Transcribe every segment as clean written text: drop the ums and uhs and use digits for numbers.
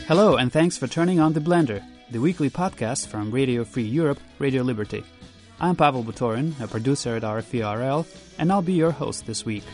Hello, and thanks for turning on The Blender, the weekly podcast from Radio Free Europe, Radio Liberty. I'm Pavel Butorin, a producer at RFE/RL, and I'll be your host this week.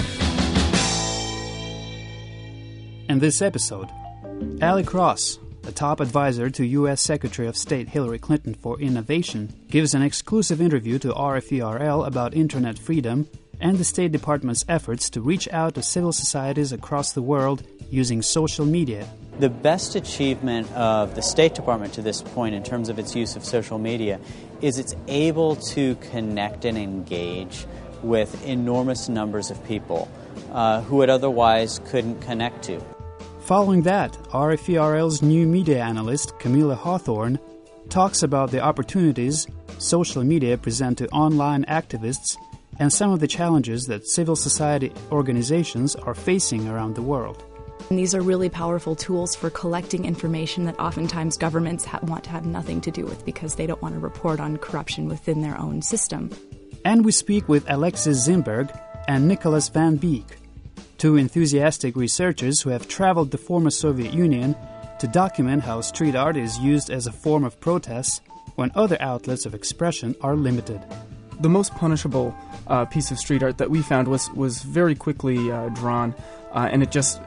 In this episode, Alec Ross, a top advisor to U.S. Secretary of State Hillary Clinton for Innovation, gives an exclusive interview to RFE/RL about internet freedom and the State Department's efforts to reach out to civil societies across the world using social media. The best achievement of the State Department to this point in terms of its use of social media is it's able to connect and engage with enormous numbers of people who it otherwise couldn't connect to. Following that, RFE/RL's new media analyst, Camilla Hawthorne, talks about the opportunities social media present to online activists and some of the challenges that civil society organizations are facing around the world. And these are really powerful tools for collecting information that oftentimes governments want to have nothing to do with because they don't want to report on corruption within their own system. And we speak with Alexis Zimberg and Nicholas Van Beek, two enthusiastic researchers who have traveled the former Soviet Union to document how street art is used as a form of protest when other outlets of expression are limited. The most punishable piece of street art that we found was very quickly drawn, and it just,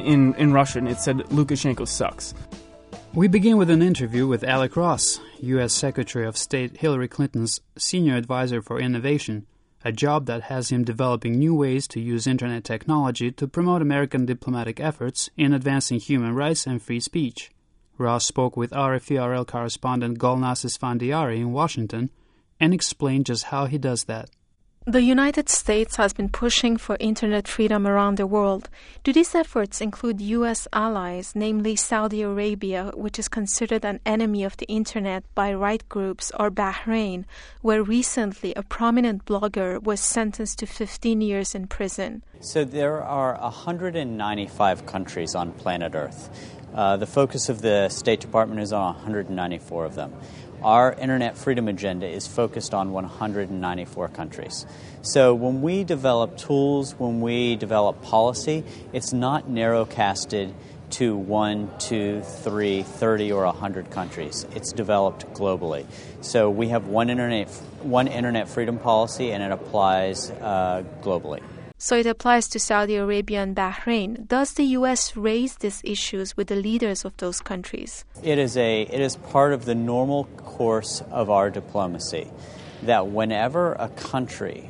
in Russian, it said, "Lukashenko sucks." We begin with an interview with Alec Ross, U.S. Secretary of State Hillary Clinton's Senior Advisor for Innovation, a job that has him developing new ways to use internet technology to promote American diplomatic efforts in advancing human rights and free speech. Ross spoke with RFE/RL correspondent Golnaz Esfandiari in Washington and explained just how he does that. The United States has been pushing for internet freedom around the world. Do these efforts include U.S. allies, namely Saudi Arabia, which is considered an enemy of the internet by right groups, or Bahrain, where recently a prominent blogger was sentenced to 15 years in prison? So there are 195 countries on planet Earth. The focus of the State Department is on 194 of them. Our internet freedom agenda is focused on 194 countries. So when we develop tools, when we develop policy, it's not narrow-casted to 1, 2, 3, 30, or 100 countries. It's developed globally. So we have one internet freedom policy, and it applies globally. So it applies to Saudi Arabia and Bahrain. Does the U.S. raise these issues with the leaders of those countries? It is part of the normal course of our diplomacy that whenever a country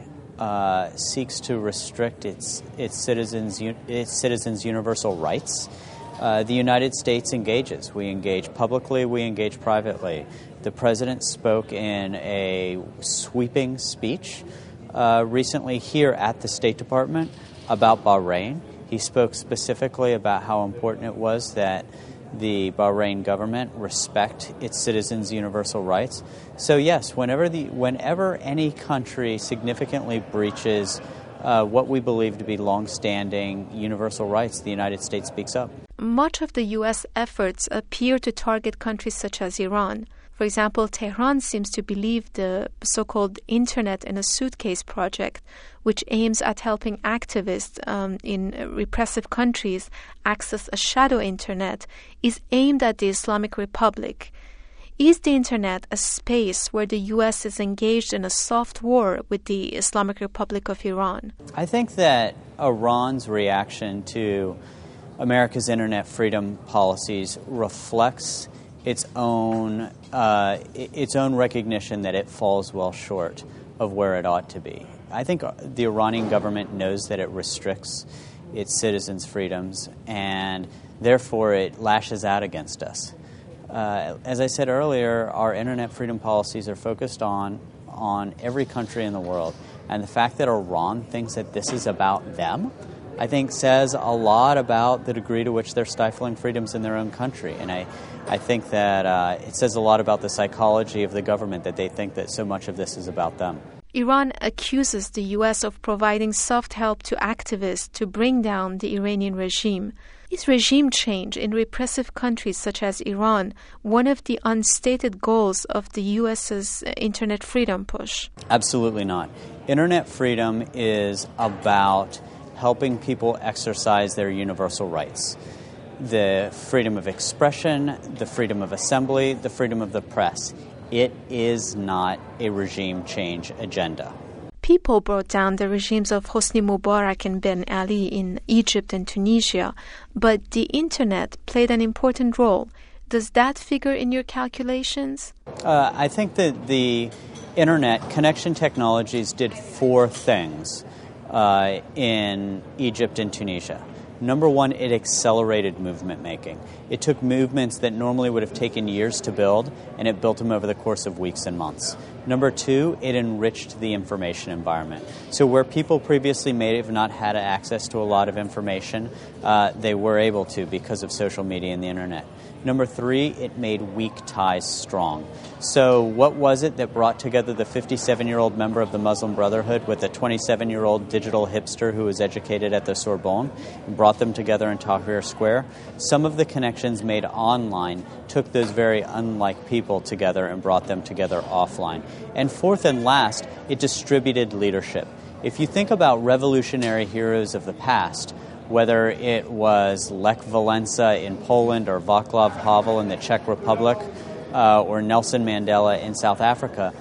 seeks to restrict its citizens' universal rights, the United States engages. We engage publicly, we engage privately. The President spoke in a sweeping speech recently here at the State Department about Bahrain. He spoke specifically about how important it was that the Bahrain government respect its citizens' universal rights. So yes, whenever any country significantly breaches what we believe to be long-standing universal rights, the United States speaks up. Much of the U.S. efforts appear to target countries such as Iran. For example, Tehran seems to believe the so-called Internet in a Suitcase project, which aims at helping activists in repressive countries access a shadow Internet, is aimed at the Islamic Republic. Is the Internet a space where the U.S. is engaged in a soft war with the Islamic Republic of Iran? I think that Iran's reaction to America's internet freedom policies reflects its own recognition that it falls well short of where it ought to be. I think the Iranian government knows that it restricts its citizens' freedoms, and therefore it lashes out against us. As I said earlier, our internet freedom policies are focused on every country in the world, and the fact that Iran thinks that this is about them, I think says a lot about the degree to which they're stifling freedoms in their own country. And I think that it says a lot about the psychology of the government that they think that so much of this is about them. Iran accuses the U.S. of providing soft help to activists to bring down the Iranian regime. Is regime change in repressive countries such as Iran one of the unstated goals of the U.S.'s internet freedom push? Absolutely not. Internet freedom is about helping people exercise their universal rights. the freedom of expression, the freedom of assembly, the freedom of the press. It is not a regime change agenda. People brought down the regimes of Hosni Mubarak and Ben Ali in Egypt and Tunisia, but the Internet played an important role. Does that figure in your calculations? I think that the Internet connection technologies did four things in Egypt and Tunisia. Number one, it accelerated movement making. It took movements that normally would have taken years to build, and it built them over the course of weeks and months. Number two, it enriched the information environment. So where people previously may have not had access to a lot of information, they were able to because of social media and the Internet. Number three, it made weak ties strong. So what was it that brought together the 57-year-old member of the Muslim Brotherhood with a 27-year-old digital hipster who was educated at the Sorbonne and brought them together in Tahrir Square? Some of the connections made online took those very unlike people together and brought them together offline. And fourth and last, it distributed leadership. If you think about revolutionary heroes of the past, whether it was Lech Walesa in Poland or Václav Havel in the Czech Republic or Nelson Mandela in South Africa,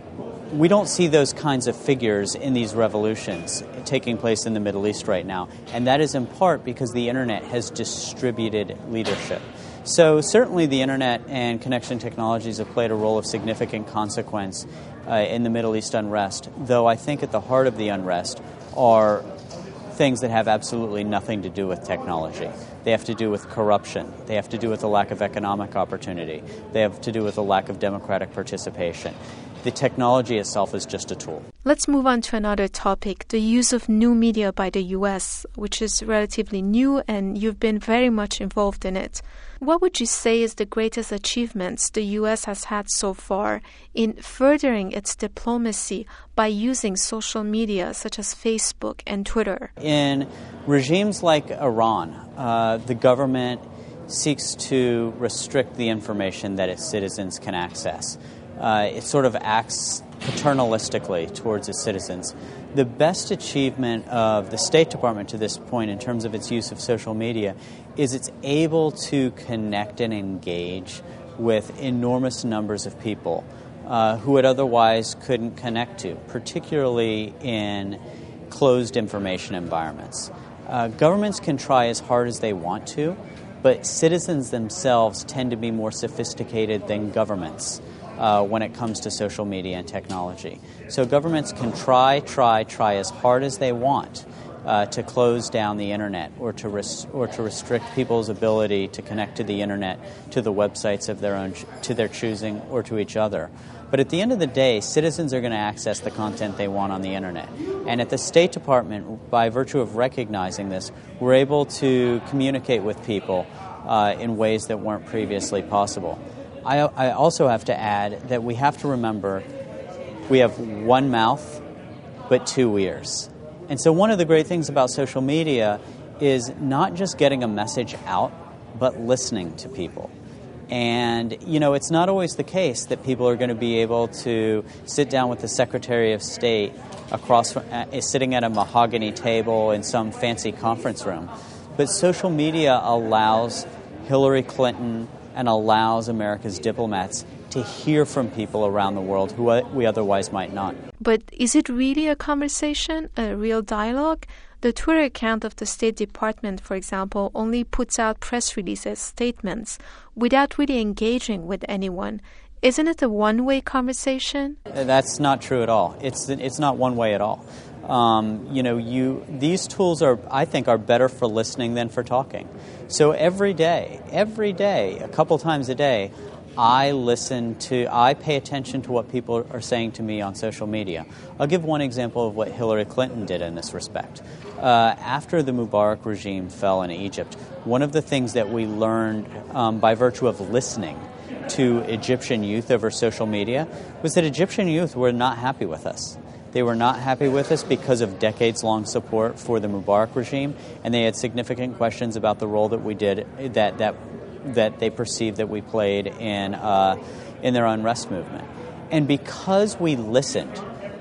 we don't see those kinds of figures in these revolutions taking place in the Middle East right now. And that is in part because the Internet has distributed leadership. So certainly the Internet and connection technologies have played a role of significant consequence in the Middle East unrest, though I think at the heart of the unrest are things that have absolutely nothing to do with technology. They have to do with corruption. They have to do with a lack of economic opportunity. They have to do with a lack of democratic participation. The technology itself is just a tool. Let's move on to another topic, the use of new media by the U.S., which is relatively new and you've been very much involved in it. What would you say is the greatest achievements the U.S. has had so far in furthering its diplomacy by using social media such as Facebook and Twitter? In regimes like Iran, the government seeks to restrict the information that its citizens can access. It sort of acts paternalistically towards its citizens. The best achievement of the State Department to this point in terms of its use of social media is it's able to connect and engage with enormous numbers of people who it otherwise couldn't connect to, particularly in closed information environments. Governments can try as hard as they want to, but citizens themselves tend to be more sophisticated than governments when it comes to social media and technology. So governments can try as hard as they want to close down the Internet or to restrict people's ability to connect to the Internet, to the websites of their own, to their choosing, or to each other. But at the end of the day, citizens are going to access the content they want on the Internet. And at the State Department, by virtue of recognizing this, we're able to communicate with people in ways that weren't previously possible. I also have to add that we have to remember we have one mouth but two ears. And so one of the great things about social media is not just getting a message out, but listening to people. And, you know, it's not always the case that people are going to be able to sit down with the Secretary of State sitting at a mahogany table in some fancy conference room. But social media allows Hillary Clinton and allows America's diplomats to hear from people around the world who we otherwise might not. But is it really a conversation, a real dialogue? The Twitter account of the State Department, for example, only puts out press releases, statements, without really engaging with anyone. Isn't it a one-way conversation? That's not true at all. It's not one way at all. These tools I think are better for listening than for talking. So every day, a couple times a day, I pay attention to what people are saying to me on social media. I'll give one example of what Hillary Clinton did in this respect. After the Mubarak regime fell in Egypt, one of the things that we learned by virtue of listening to Egyptian youth over social media was that Egyptian youth were not happy with us. They were not happy with us because of decades-long support for the Mubarak regime, and they had significant questions about the role that we did, that they perceived that we played in their unrest movement. And because we listened,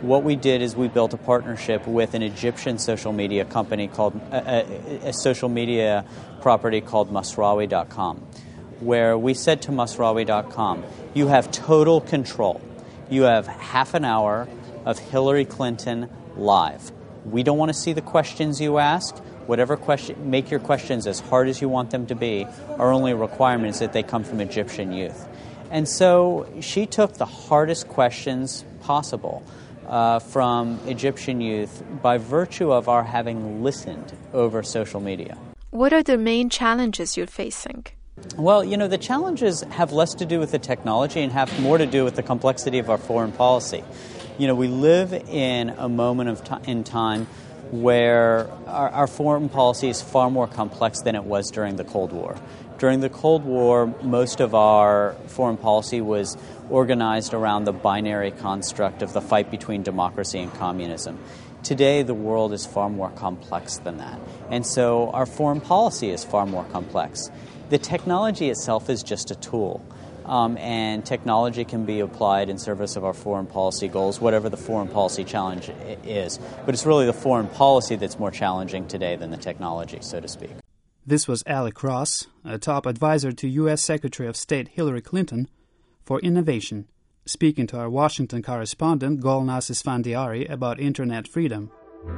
what we did is we built a partnership with an Egyptian social media company called a social media property called Masrawi.com, where we said to Masrawi.com, you have total control. You have half an hour of Hillary Clinton live. We don't want to see the questions you ask. Whatever question, make your questions as hard as you want them to be. Our only requirement is that they come from Egyptian youth. And so she took the hardest questions possible from Egyptian youth by virtue of our having listened over social media. What are the main challenges you're facing? Well, the challenges have less to do with the technology and have more to do with the complexity of our foreign policy. We live in a moment in time where our foreign policy is far more complex than it was during the Cold War. During the Cold War, most of our foreign policy was organized around the binary construct of the fight between democracy and communism. Today, the world is far more complex than that. And so our foreign policy is far more complex. The technology itself is just a tool. And technology can be applied in service of our foreign policy goals, whatever the foreign policy challenge is. But it's really the foreign policy that's more challenging today than the technology, so to speak. This was Alec Ross, a top advisor to U.S. Secretary of State Hillary Clinton for Innovation, speaking to our Washington correspondent Golnaz Isfandiari about Internet freedom.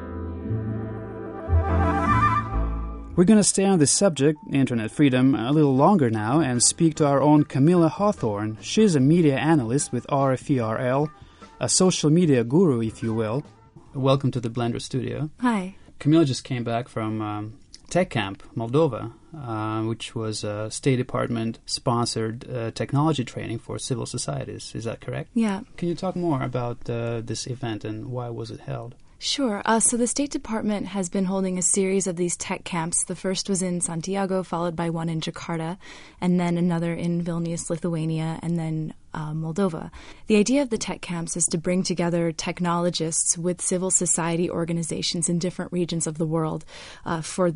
We're going to stay on this subject, Internet freedom, a little longer now and speak to our own Camilla Hawthorne. She's a media analyst with RFE/RL, a social media guru, if you will. Welcome to the Blender Studio. Hi. Camilla just came back from Tech Camp, Moldova, which was a State Department-sponsored technology training for civil societies. Is that correct? Yeah. Can you talk more about this event and why was it held? Sure. So the State Department has been holding a series of these tech camps. The first was in Santiago, followed by one in Jakarta, and then another in Vilnius, Lithuania, and then Moldova. The idea of the tech camps is to bring together technologists with civil society organizations in different regions of the world for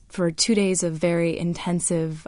2 days of very intensive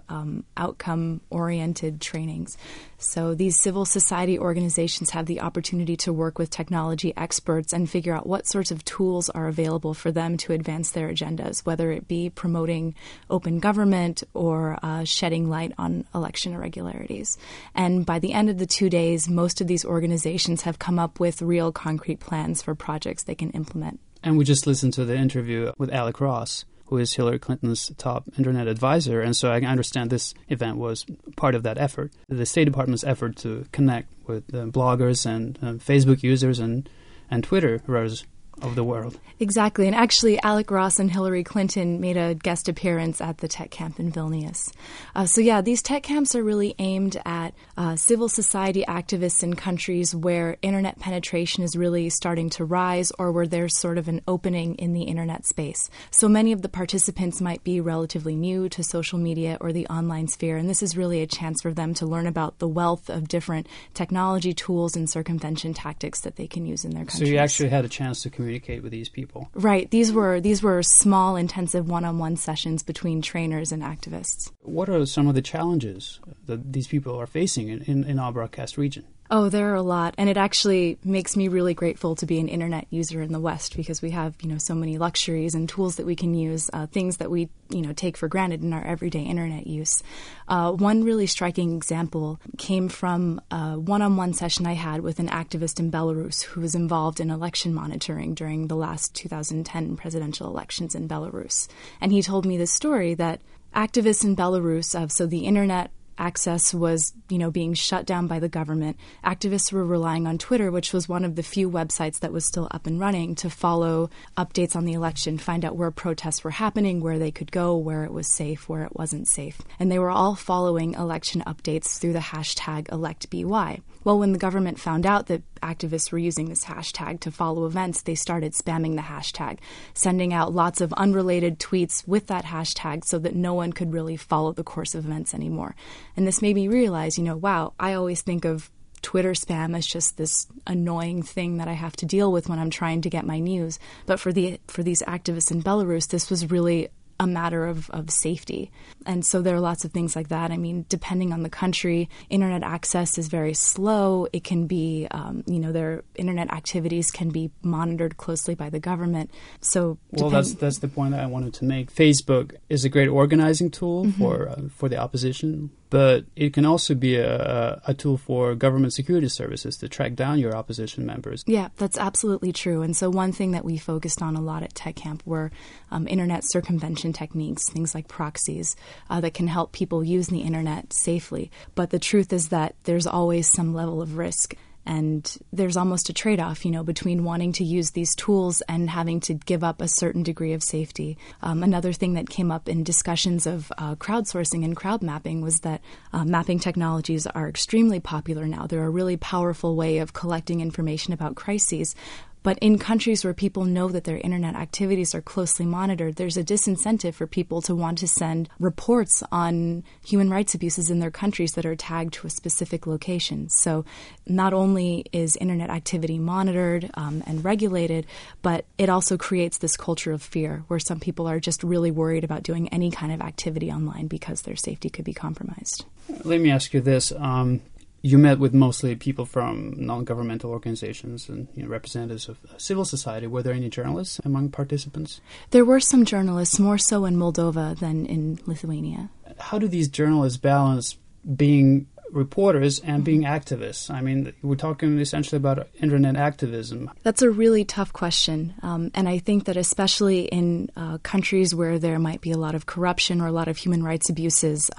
outcome-oriented trainings. So these civil society organizations have the opportunity to work with technology experts and figure out what sorts of tools are available for them to advance their agendas, whether it be promoting open government or shedding light on election irregularities. And by the end of the 2 days, most of these organizations have come up with real concrete plans for projects they can implement. And we just listened to the interview with Alec Ross, who is Hillary Clinton's top internet advisor, and so I understand this event was part of that effort, the State Department's effort to connect with bloggers and Facebook users and Twitterers of the world. Exactly, and actually Alec Ross and Hillary Clinton made a guest appearance at the tech camp in Vilnius. These tech camps are really aimed at civil society activists in countries where internet penetration is really starting to rise or where there's sort of an opening in the internet space. So many of the participants might be relatively new to social media or the online sphere, and this is really a chance for them to learn about the wealth of different technology tools and circumvention tactics that they can use in their countries. So you actually had a chance to communicate with these people. Right. These were small, intensive one-on-one sessions between trainers and activists. What are some of the challenges that these people are facing in our broadcast region? Oh, there are a lot, and it actually makes me really grateful to be an internet user in the West because we have, so many luxuries and tools that we can use, things that we, take for granted in our everyday internet use. One really striking example came from a one-on-one session I had with an activist in Belarus who was involved in election monitoring during the last 2010 presidential elections in Belarus. And he told me this story that activists in Belarus, so the internet access was, being shut down by the government. Activists were relying on Twitter, which was one of the few websites that was still up and running, to follow updates on the election, find out where protests were happening, where they could go, where it was safe, where it wasn't safe. And they were all following election updates through the hashtag ElectBY. Well, when the government found out that activists were using this hashtag to follow events, they started spamming the hashtag, sending out lots of unrelated tweets with that hashtag so that no one could really follow the course of events anymore. And this made me realize, wow, I always think of Twitter spam as just this annoying thing that I have to deal with when I'm trying to get my news. But for these activists in Belarus, this was really a matter of safety. And so there are lots of things like that. I mean, depending on the country, internet access is very slow. It can be, their internet activities can be monitored closely by the government. So, well, that's the point that I wanted to make. Facebook is a great organizing tool for the opposition, but it can also be a tool for government security services to track down your opposition members. Yeah, that's absolutely true. And so one thing that we focused on a lot at TechCamp were internet circumvention techniques, things like proxies, that can help people use the internet safely. But the truth is that there's always some level of risk. And there's almost a trade-off, between wanting to use these tools and having to give up a certain degree of safety. Another thing that came up in discussions of crowdsourcing and crowd mapping was that mapping technologies are extremely popular now. They're a really powerful way of collecting information about crises. But in countries where people know that their internet activities are closely monitored, there's a disincentive for people to want to send reports on human rights abuses in their countries that are tagged to a specific location. So not only is internet activity monitored and regulated, but it also creates this culture of fear where some people are just really worried about doing any kind of activity online because their safety could be compromised. Let me ask you this. You met with mostly people from non-governmental organizations and representatives of civil society. Were there any journalists among participants? There were some journalists, more so in Moldova than in Lithuania. How do these journalists balance being reporters and being activists? I mean, we're talking essentially about internet activism. That's a really tough question. And I think that especially in countries where there might be a lot of corruption or a lot of human rights abuses,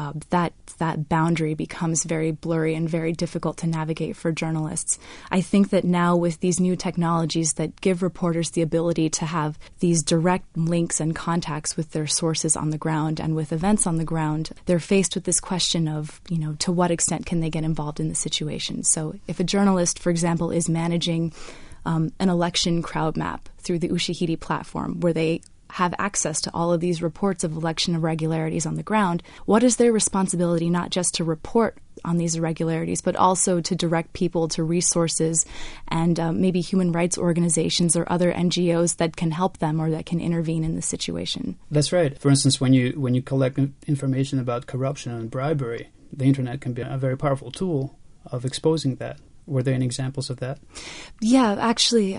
that boundary becomes very blurry and very difficult to navigate for journalists. I think that now with these new technologies that give reporters the ability to have these direct links and contacts with their sources on the ground and with events on the ground, they're faced with this question of, to what extent can they get involved in the situation? So if a journalist, for example, is managing an election crowd map through the Ushahidi platform where they have access to all of these reports of election irregularities on the ground, what is their responsibility not just to report on these irregularities, but also to direct people to resources and maybe human rights organizations or other NGOs that can help them or that can intervene in the situation? That's right. For instance, when you collect information about corruption and bribery, the internet can be a very powerful tool of exposing that. Were there any examples of that? Yeah, actually,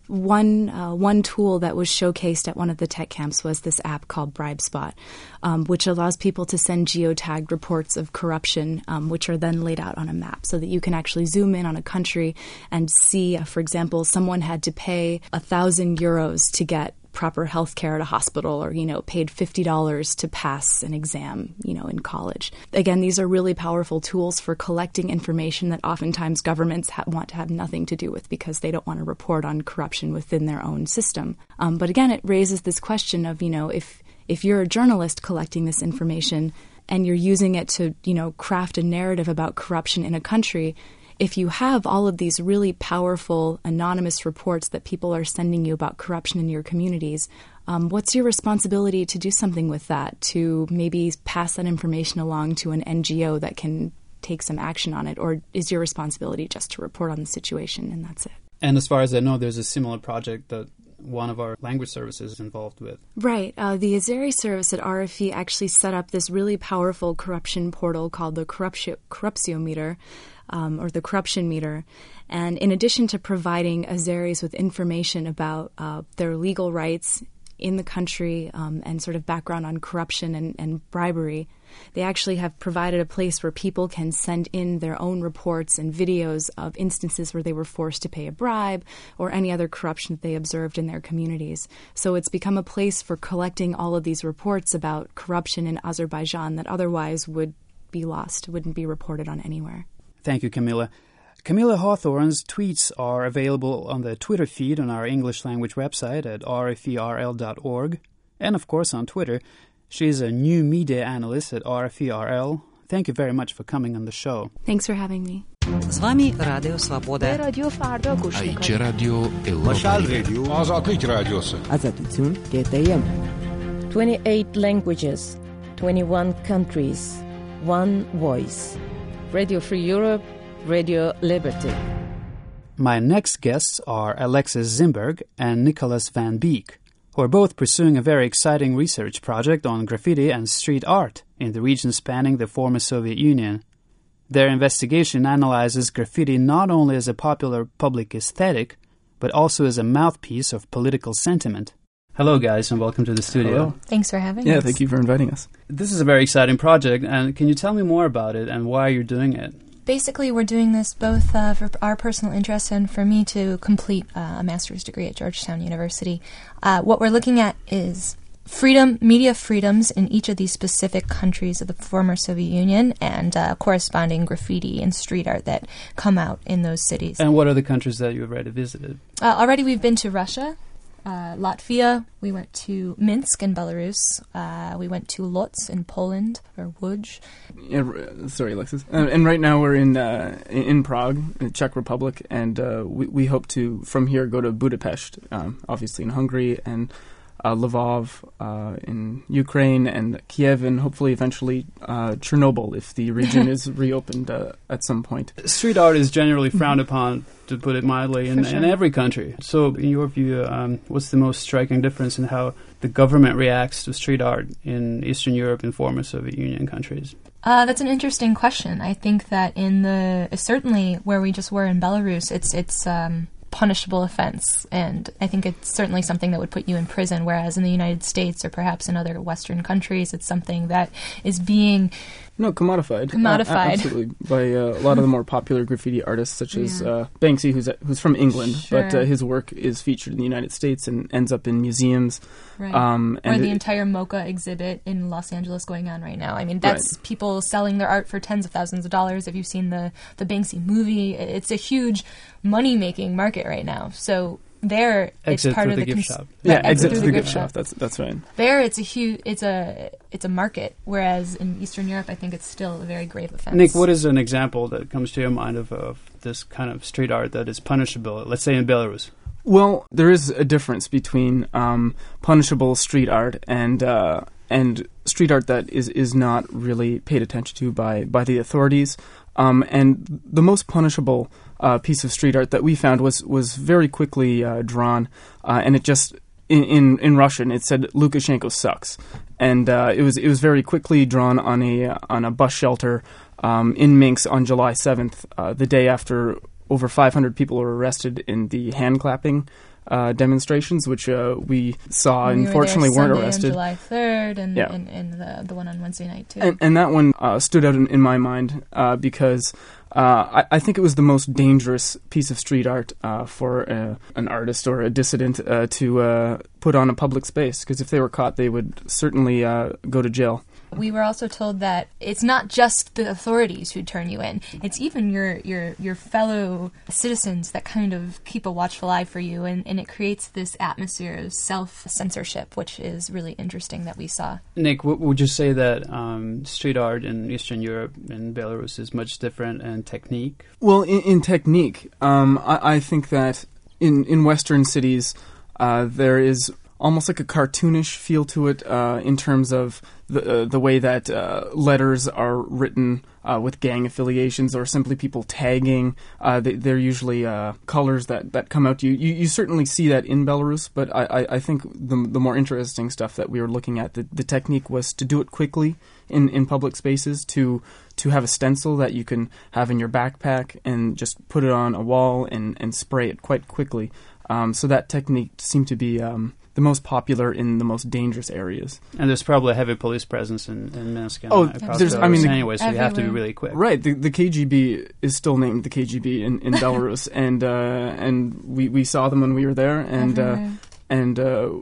one tool that was showcased at one of the tech camps was this app called BribeSpot, which allows people to send geotagged reports of corruption, which are then laid out on a map so that you can actually zoom in on a country and see, for example, someone had to pay 1,000 euros to get proper health care at a hospital or, paid $50 to pass an exam, in college. Again, these are really powerful tools for collecting information that oftentimes governments want to have nothing to do with because they don't want to report on corruption within their own system. But again, it raises this question of, if you're a journalist collecting this information and you're using it to, craft a narrative about corruption in a country, if you have all of these really powerful anonymous reports that people are sending you about corruption in your communities, what's your responsibility to do something with that, to maybe pass that information along to an NGO that can take some action on it? Or is your responsibility just to report on the situation and that's it? And as far as I know, there's a similar project that one of our language services is involved with. Right. The Azeri service at RFE actually set up this really powerful corruption portal called the Corruptiometer, or the Corruption Meter. And in addition to providing Azeris with information about their legal rights in the country and sort of background on corruption and bribery, they actually have provided a place where people can send in their own reports and videos of instances where they were forced to pay a bribe or any other corruption that they observed in their communities. So it's become a place for collecting all of these reports about corruption in Azerbaijan that otherwise would be lost, wouldn't be reported on anywhere. Thank you, Camilla. Camilla Hawthorne's tweets are available on the Twitter feed on our English language website at rferl.org, and of course on Twitter. She's a new media analyst at RFERL. Thank you very much for coming on the show. Thanks for having me. С вами Радио Свобода. رادیو فردا گوش کنید. ایچه رادیو مشعل رادیو آزادlik رادیوسу. Azatütün GTM. 28 languages, 21 countries, one voice. Radio Free Europe, Radio Liberty. My next guests are Alexis Zimberg and Nicholas Van Beek. who are both pursuing a very exciting research project on graffiti and street art in the region spanning the former Soviet Union. Their investigation analyzes graffiti not only as a popular public aesthetic, but also as a mouthpiece of political sentiment. Hello, guys, and welcome to the studio. Hello. Thanks for having us. Yeah, thank you for inviting us. This is a very exciting project, and can you tell me more about it and why you're doing it? Basically, we're doing this both for our personal interest and for me to complete a master's degree at Georgetown University. What we're looking at is media freedoms in each of these specific countries of the former Soviet Union and corresponding graffiti and street art that come out in those cities. And what are the countries that you've already visited? Already we've been to Russia, Latvia, we went to Minsk in Belarus, we went to Lodz in Poland, or Łódź. Yeah, sorry, Alexis. And right now we're in Prague, in the Czech Republic, and we hope to, from here, go to Budapest, obviously in Hungary, and Lvov in Ukraine, and Kiev, and hopefully eventually Chernobyl if the region is reopened at some point. Street art is generally frowned upon, to put it mildly, in every country. So in your view, what's the most striking difference in how the government reacts to street art in Eastern Europe and former Soviet Union countries? That's an interesting question. I think that certainly where we just were in Belarus, it's punishable offense, and I think it's certainly something that would put you in prison, whereas in the United States or perhaps in other Western countries, it's something that is being commodified. Absolutely, by a lot of the more popular graffiti artists, such as Banksy, who's from England, but his work is featured in the United States and ends up in museums. Right. Or the entire MoCA exhibit in Los Angeles going on right now. I mean, that's people selling their art for tens of thousands of dollars. If you've seen the Banksy movie, it's a huge money-making market right now. So there, exit it's part through of the the gift shop. Yeah, exit through the gift shop. That's right. There, it's a market. Whereas in Eastern Europe, I think it's still a very grave offense. Nick, what is an example that comes to your mind of this kind of street art that is punishable? Let's say in Belarus. Well, there is a difference between punishable street art and street art that is not really paid attention to by the authorities. And the most punishable piece of street art that we found was very quickly drawn, and it just in Russian it said "Lukashenko sucks," and it was very quickly drawn on a bus shelter in Minsk on July 7th, the day after over 500 people were arrested in the hand clapping demonstrations, which we saw and fortunately weren't arrested. On July 3rd and the one on Wednesday night too. And that one stood out in my mind because I think it was the most dangerous piece of street art for an artist or a dissident to put on a public space, because if they were caught, they would certainly go to jail. We were also told that it's not just the authorities who turn you in. It's even your fellow citizens that kind of keep a watchful eye for you, and it creates this atmosphere of self-censorship, which is really interesting that we saw. Nick, would you say that street art in Eastern Europe and Belarus is much different in technique? Well, in technique, I think that in Western cities there is almost like a cartoonish feel to it in terms of the way that letters are written with gang affiliations or simply people tagging. They're usually colors that come out to you. You certainly see that in Belarus, but I think the more interesting stuff that we were looking at, the technique was to do it quickly in public spaces, to have a stencil that you can have in your backpack and just put it on a wall and spray it quite quickly. So that technique seemed to be the most popular in the most dangerous areas. And there's probably a heavy police presence in Minsk. Anyway, so you have to be really quick. Right, the KGB is still named the KGB in Belarus, and we saw them when we were there, and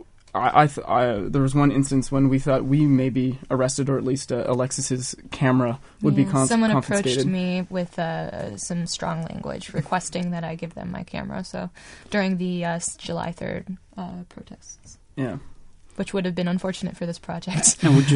I there was one instance when we thought we may be arrested, or at least Alexis's camera would be confiscated. Someone approached me with some strong language requesting that I give them my camera. So during the July 3rd protests. Yeah. Which would have been unfortunate for this project. And would you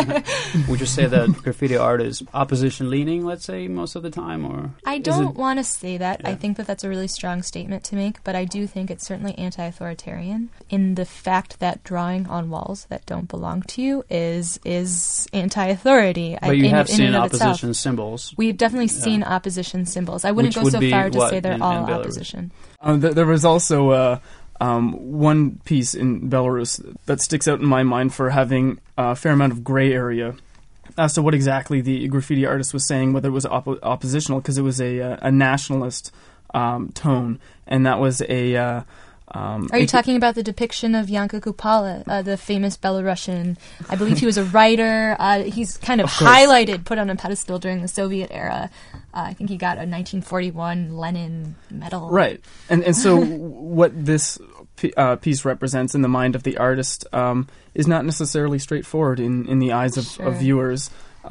say that graffiti art is opposition-leaning, let's say, most of the time? Or I don't want to say that. Yeah. I think that that's a really strong statement to make, but I do think it's certainly anti-authoritarian in the fact that drawing on walls that don't belong to you is anti-authority. But you have seen opposition symbols. We've definitely seen opposition symbols. I wouldn't go so far to say they're all opposition. There was also One piece in Belarus that sticks out in my mind for having a fair amount of gray area as to what exactly the graffiti artist was saying, whether it was oppositional, because it was a nationalist tone, and that was a... Are you talking about the depiction of Yanka Kupala, the famous Belarusian? I believe he was a writer. He's kind of highlighted, put on a pedestal during the Soviet era. I think he got a 1941 Lenin medal. Right. And so what this piece represents in the mind of the artist is not necessarily straightforward in the eyes of viewers.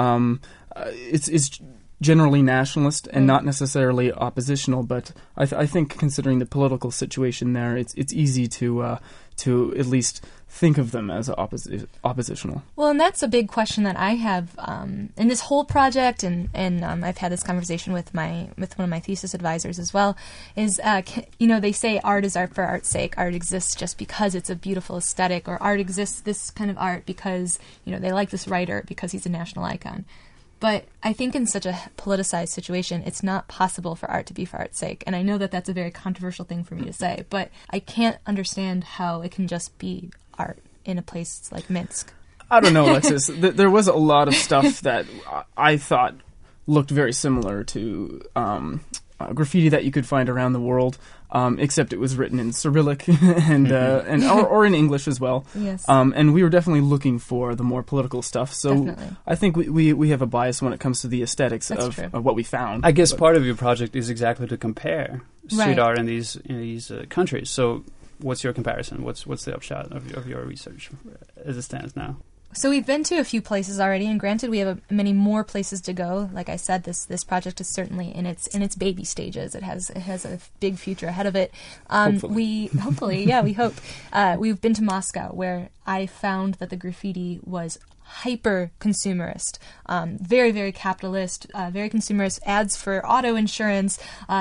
It's generally nationalist and not necessarily oppositional, but I think considering the political situation there, it's easy to at least think of them as oppositional. Well, and that's a big question that I have in this whole project, and I've had this conversation with one of my thesis advisors as well. Is they say art is art for art's sake. Art exists just because it's a beautiful aesthetic, or art exists, this kind of art, because they like this writer because he's a national icon. But I think in such a politicized situation, it's not possible for art to be for art's sake. And I know that that's a very controversial thing for me to say, but I can't understand how it can just be art in a place like Minsk. I don't know, Alexis. There was a lot of stuff that I thought looked very similar to graffiti that you could find around the world, except it was written in Cyrillic or in English as well. Yes. And we were definitely looking for the more political stuff. So Definitely. I think we have a bias when it comes to the aesthetics of what we found. I guess part of your project is exactly to compare street art in these countries. So what's your comparison? What's the upshot of your research as it stands now? So we've been to a few places already, and granted, we have many more places to go. Like I said, this project is certainly in its baby stages. It has a big future ahead of it. We hope. We've been to Moscow, where I found that the graffiti was hyper consumerist, very, very capitalist, very consumerist. Ads for auto insurance.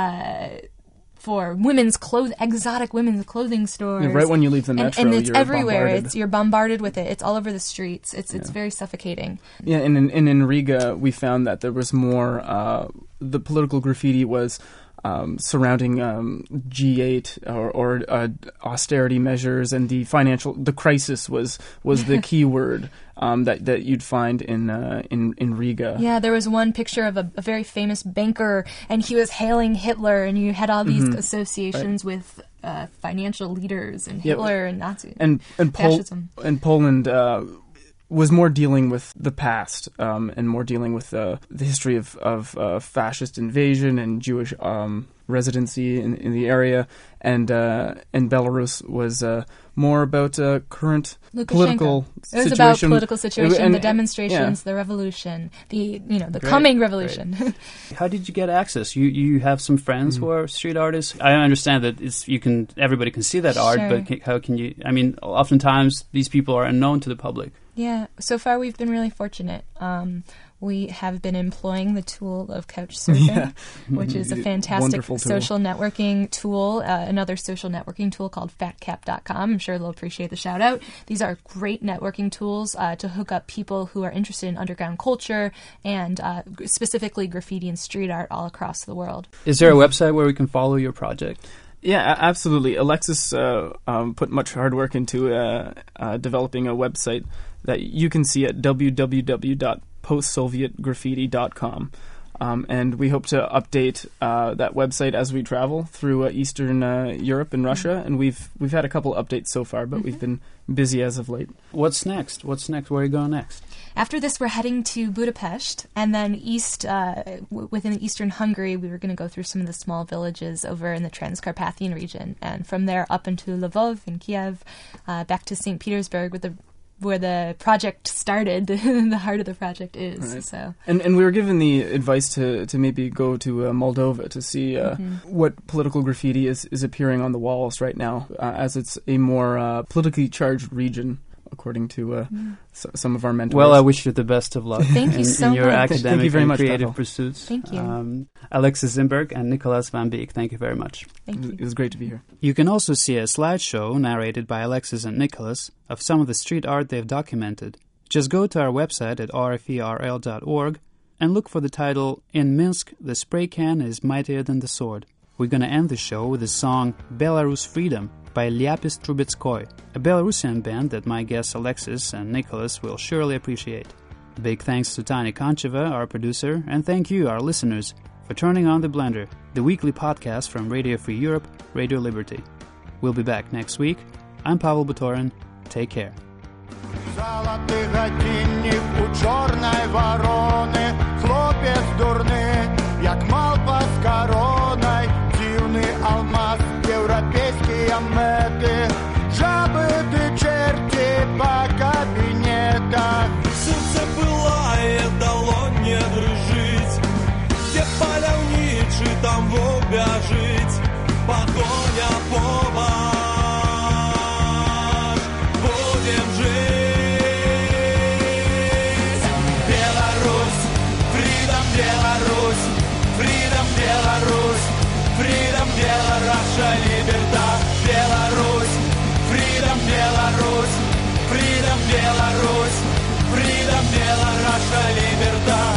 For exotic women's clothing stores. Yeah, right when you leave the metro, and it's you're everywhere. bombarded. You're bombarded with it. It's all over the streets. It's very suffocating. Yeah, and in Riga, we found that there was more. The political graffiti was surrounding G8 or austerity measures, and the crisis was the key word that you'd find in Riga. Yeah, there was one picture of a very famous banker, and he was hailing Hitler, and you had all these associations with financial leaders and Hitler and Nazi and fascism. And Poland was more dealing with the past and more dealing with the history of fascist invasion and Jewish residency in the area, and Belarus was more about current political situation. It was about political situation, the demonstrations, the revolution, the coming revolution. Great. How did you get access? You have some friends who are street artists. I understand that everybody can see that art, but how can you? I mean, oftentimes these people are unknown to the public. Yeah, so far we've been really fortunate. We have been employing the tool of Couchsurfing, which is a fantastic social networking tool, another social networking tool called fatcap.com. I'm sure they'll appreciate the shout out. These are great networking tools to hook up people who are interested in underground culture and specifically graffiti and street art all across the world. Is there a website where we can follow your project? Yeah, absolutely. Alexis put much hard work into developing a website that you can see at www.postsovietgraffiti.com. And we hope to update that website as we travel through Eastern Europe and Russia. And we've had a couple updates so far, but we've been busy as of late. What's next? Where are you going next? After this, we're heading to Budapest, and then within eastern Hungary, we were going to go through some of the small villages over in the Transcarpathian region, and from there up into Lvov and Kiev, back to St. Petersburg, where the project started, the heart of the project is. Right. So, and we were given the advice to maybe go to Moldova to see what political graffiti is appearing on the walls right now, as it's a more politically charged region, according to some of our mentors. Well, I wish you the best of luck Thank you so in your much. academic very and much, creative Pavel. pursuits. Thank you. Alexis Zimberg and Nicolas Van Beek, thank you very much. Thank you. It was great to be here. You can also see a slideshow narrated by Alexis and Nicolas of some of the street art they've documented. Just go to our website at rferl.org and look for the title, In Minsk, the Spray Can is Mightier Than the Sword. We're going to end the show with the song Belarus Freedom by Liapis Trubetskoy, a Belarusian band that my guests Alexis and Nicholas will surely appreciate. Big thanks to Tanya Koncheva, our producer, and thank you, our listeners, for turning on The Blender, the weekly podcast from Radio Free Europe, Radio Liberty. We'll be back next week. I'm Pavel Butorin. Take care. Золотий годинник у чорної ворони, хлопець дурний, як малпа з короною, дивний алмаз, європейські мети, жаби ти черти по кабінетах. Серце пилає, долонь дрижить, де паляўнічы, там вовк бяжыць, пагоня побач, будем жить. Беларусь, freedom, Беларусь, freedom, Беларусь, libertad, Беларусь, freedom, Беларусь, freedom, Беларусь, freedom, Беларусь, libertad.